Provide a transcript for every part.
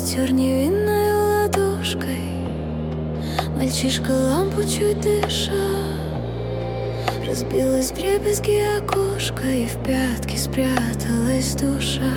потер невинной ладошкой. Мальчишка лампу чуть дыша, разбилась вдребезги окошко, и в пятки спряталась душа.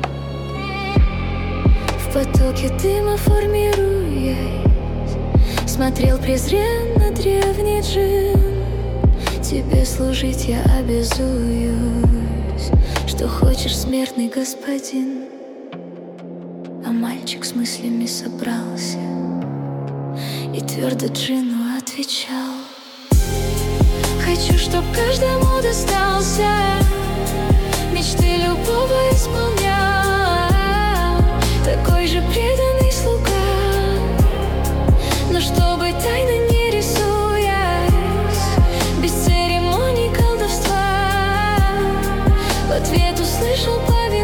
В потоке дыма формируясь, смотрел презренно древний джин. Тебе служить я обязуюсь, что хочешь, смертный господин. А мальчик с мыслями собрался и твердо джину отвечал: хочу, чтоб каждому достался, мечты любого исполнял, такой же преданный слуга, но чтобы тайно не рисуясь, без церемоний колдовства, в ответ услышал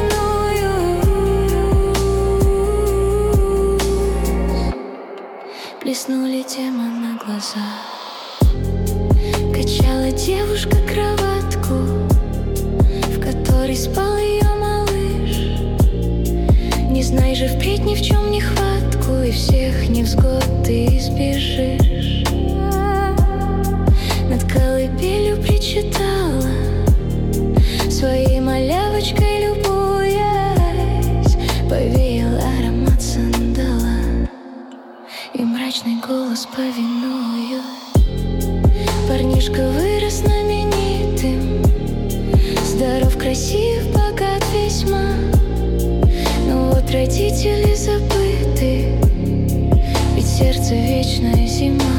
повинуюсь. Блеснули демона глаза. Качала девушка кроватку, в которой спал ее малыш. Не знай же впредь ни в чем нехватку, и всех невзгод ты избежишь. Над колыбелью причитала, своей малявочкой любуясь, повеял аромат сандала, и мрачный голос повинуюсь. Парнишка вырос знаменитым, здоров, красив, богат весьма. Но вот родители забыты, ведь сердце вечная зима.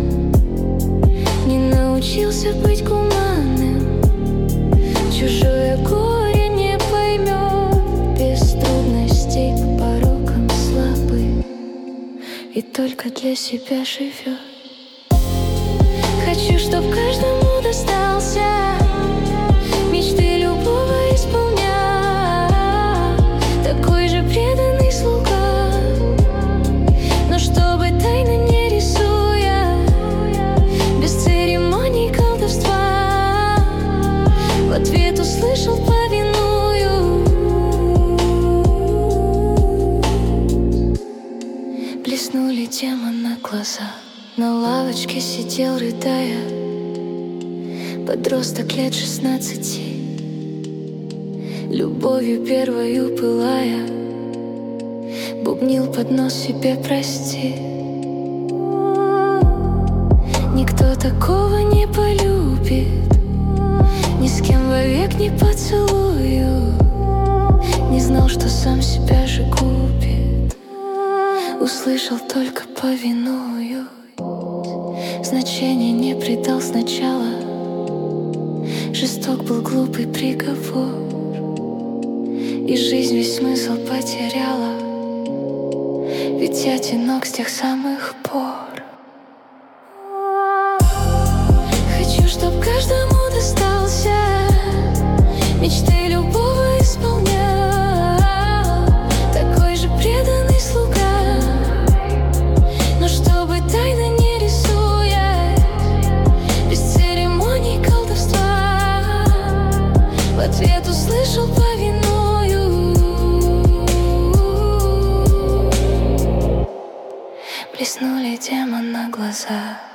Не научился быть гуманным, чужое горе не поймет, без трудностей по порокам слабый и только для себя живет. Хочу, чтоб каждому достался, мечты любого исполнял, такой же преданный слуга, но чтобы тайно не рисуя, без церемоний колдовства, в ответ услышал повинуюсь. Блеснули демона глаза. На лавочке сидел, рыдая, подросток лет 16, любовью первою пылая, бубнил под нос себе прости. Никто такого не полюбит, ни с кем вовек не поцелую. Не знал, что сам себя же губит, услышал только повинуюсь. Значения не придал сначала, жесток был глупый приговор, и жизнь весь смысл потеряла, ведь я одинок с тех самых пор. Хочу, чтоб каждому достался, мечты любого исполнял, такой же преданный слуга, но чтобы тайно не в ответ услышал повинуюсь. Блеснули демона глаза.